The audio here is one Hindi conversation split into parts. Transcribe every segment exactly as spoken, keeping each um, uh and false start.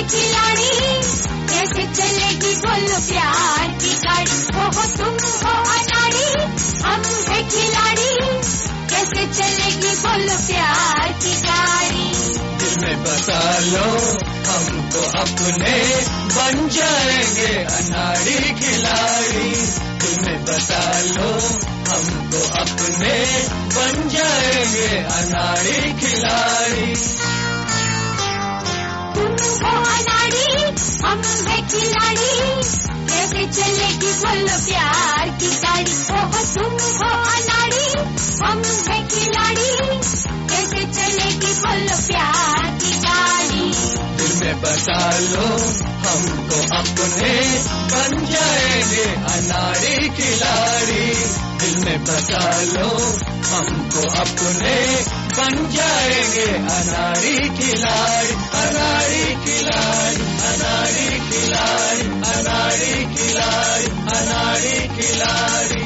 है खिलाड़ी, कैसे चलेगी बोलो प्यार की गाड़ी। हो तुम हो अनाड़ी, हम है खिलाड़ी, कैसे चलेगी बोलो प्यार की गाड़ी। दिल में बसा लो हमको अपने, बन जाएंगे अनाड़ी खिलाड़ी। दिल में बसा लो हमको अपने, बन जाएंगे अनाड़ी खिलाड़ी। तुम हो अनाड़ी, हम है खिलाड़ी, कैसे चलेगी बोलो प्यार की गाड़ी। हो तुम हो अनाड़ी, हम है खिलाड़ी, कैसे चलेगी बोलो प्यार की गाड़ी। दिल में बसा लो हमको अपने, बन जाएंगे अनाड़ी खिलाड़ी। दिल में बसा लो हमको अपने, बन जाएंगे अनाड़ी खिलाड़ी। अनाड़ी खिलाड़ी, अनाड़ी खिलाड़ी, अनाड़ी खिलाड़ी, अनाड़ी खिलाड़ी।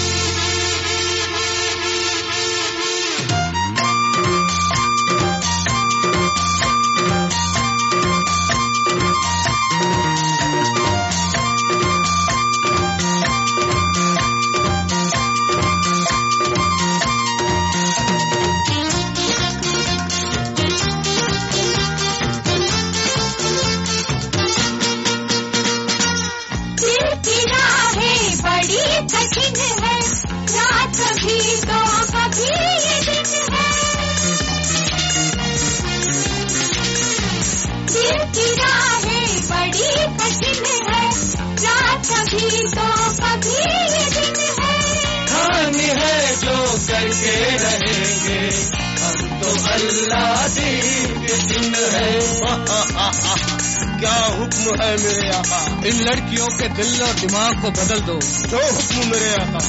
करके रहेंगे हम तो अल्लाह के दिन है। क्या हुक्म है मेरे आका, इन लड़कियों के दिल और दिमाग को बदल दो। जो हुक्म मेरे आका।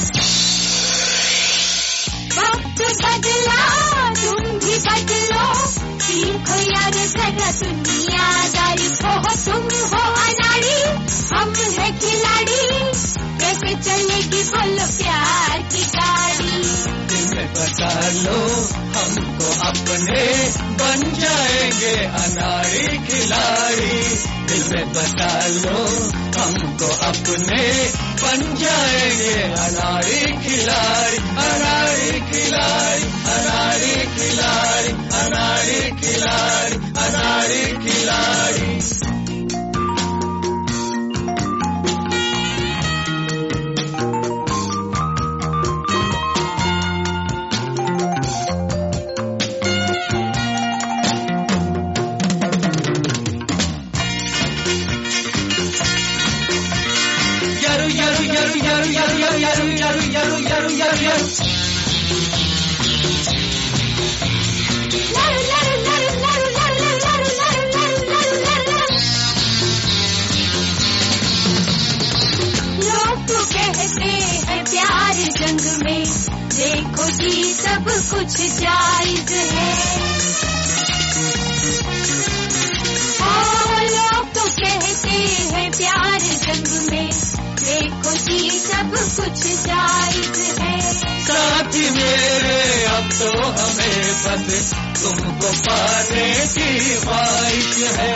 वक्त बदला तुम भी बदलो, सीखो यार जरा दुनियादारी। हो तुम हो अनाड़ी, हम है खिलाड़ी, कैसे चलेगी बोलो प्यार की गाड़ी। दिल में बसा लो हमको अपने, बन जाएंगे अनाड़ी खिलाड़ी। दिल में बसा लो हमको अपने, बन जाएंगे अनाड़ी खिलाड़ी। अनाड़ी खिलाड़ी, अनाड़ी खिलाड़ी, अनाड़ी खिलाड़ी, अनाड़ी खिलाड़ी। जंग में देखो जी सब कुछ जायज है। और लोग तो कहते हैं प्यार जंग में, देखो जी सब कुछ जायज है। साथी मेरे अब तो हमें बस तुमको पाने की ख्वाहिश है।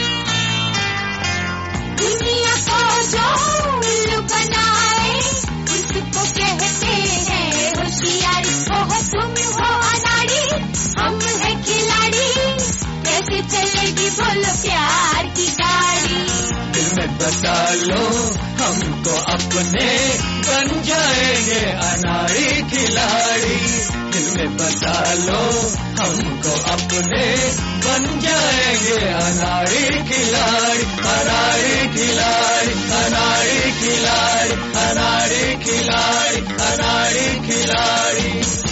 दुनिया को जो उल्लू बनाए उसको कहते हैं होशियारी। हो तुम हो अनाड़ी, हम है खिलाड़ी, कैसे चलेगी बोलो प्यार की गाड़ी। दिल में बसा लो हमको अपने, बन जाएंगे अनाड़ी खिलाड़ी। दिल में बसा लो हमको अपने, बन जाएंगे अनाड़ी खिलाड़ी। अनाड़ी खिलाड़ी, अनाड़ी खिलाड़ी, अनाड़ी खिलाड़ी, अनाड़ी खिलाड़ी।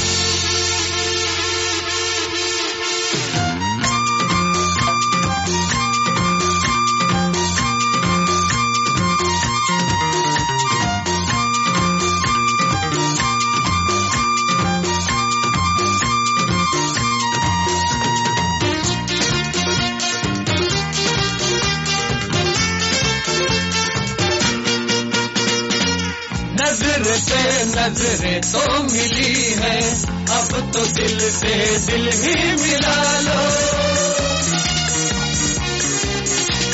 नजर से नजरें तो मिली है, अब तो दिल से दिल ही मिला लो।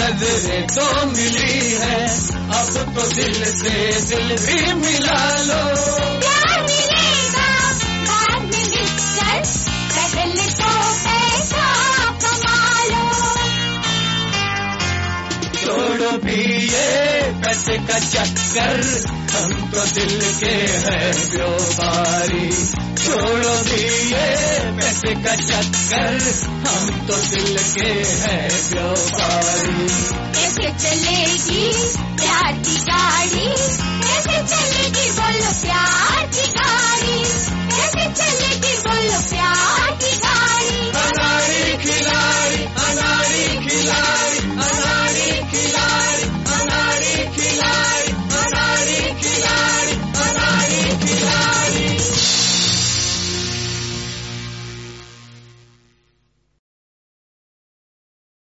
नजरें तो मिली है, अब तो दिल से दिल भी मिला लो। प्यार मिलेगा बाद में मिलकर, पहले तो पैसा कमा लो। छोड़ो भी ये पैसे का चक्कर, हम तो दिल के हैं व्यापारी। छोड़ो भी ये पैसे का चक्कर, हम तो दिल के हैं व्यापारी। कैसे चलेगी